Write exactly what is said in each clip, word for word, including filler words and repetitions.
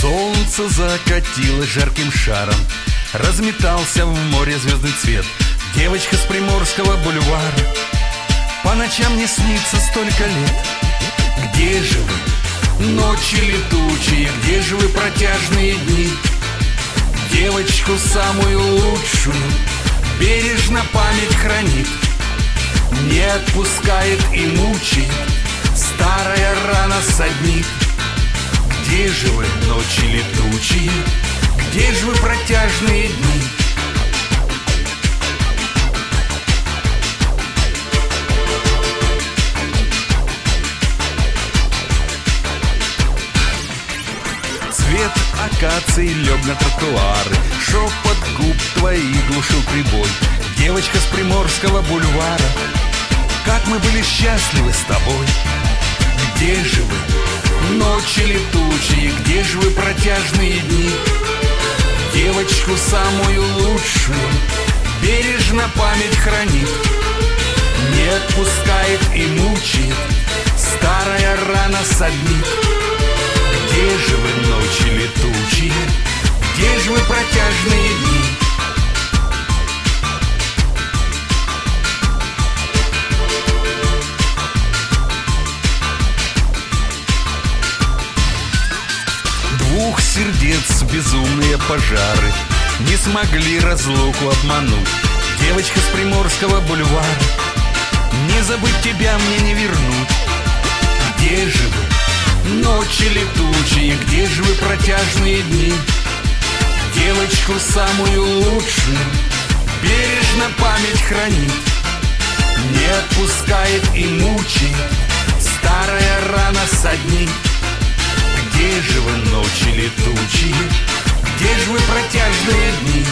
Солнце закатилось жарким шаром, разметался в море звездный цвет. Девочка с Приморского бульвара, по ночам не снится столько лет. Где же вы, ночи летучие, где же вы, протяжные дни? Девочку самую лучшую бережно память хранит, не отпускает и мучает, старая рана саднит. Где же вы, ночи летучие, где же вы, протяжные дни? Цвет акации лег на тротуары, шепот губ твоих глушил прибой. Девочка с Приморского бульвара, как мы были счастливы с тобой. Где же вы, ночи летучие, где же вы, протяжные дни? Девочку самую лучшую бережно память хранит, не отпускает и мучает, старая рана саднит. Где же вы, ночи летучие, где же вы, протяжные дни? Двух сердец безумные пожары не смогли разлуку обмануть. Девочка с Приморского бульвара, не забыть тебя мне не вернуть. Где же вы, ночи летучие, где же вы, протяжные дни? Девочку самую лучшую бережно память хранит, не отпускает и мучает, старая рана саднит. Где же вы, ночи летучие, где же вы, протяжные дни?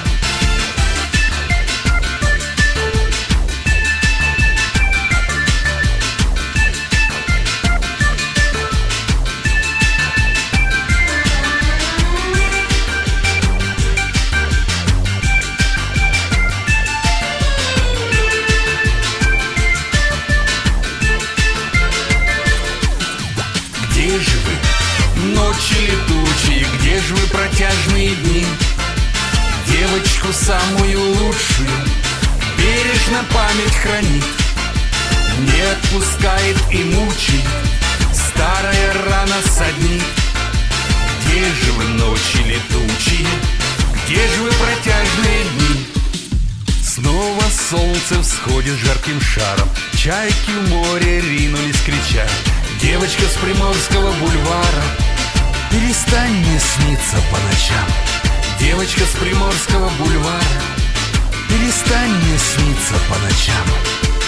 Где же вы, ночи летучие, где же вы, протяжные дни? Девочку самую лучшую бережно память хранит, не отпускает и мучает, старая рана саднит. Где же вы, ночи летучие, где же вы, протяжные дни? Снова солнце всходит жарким шаром, чайки в море ринулись крича. Девочка с Приморского бульвара, перестань мне сниться по ночам. Девочка с Приморского бульвара, перестань мне сниться по ночам.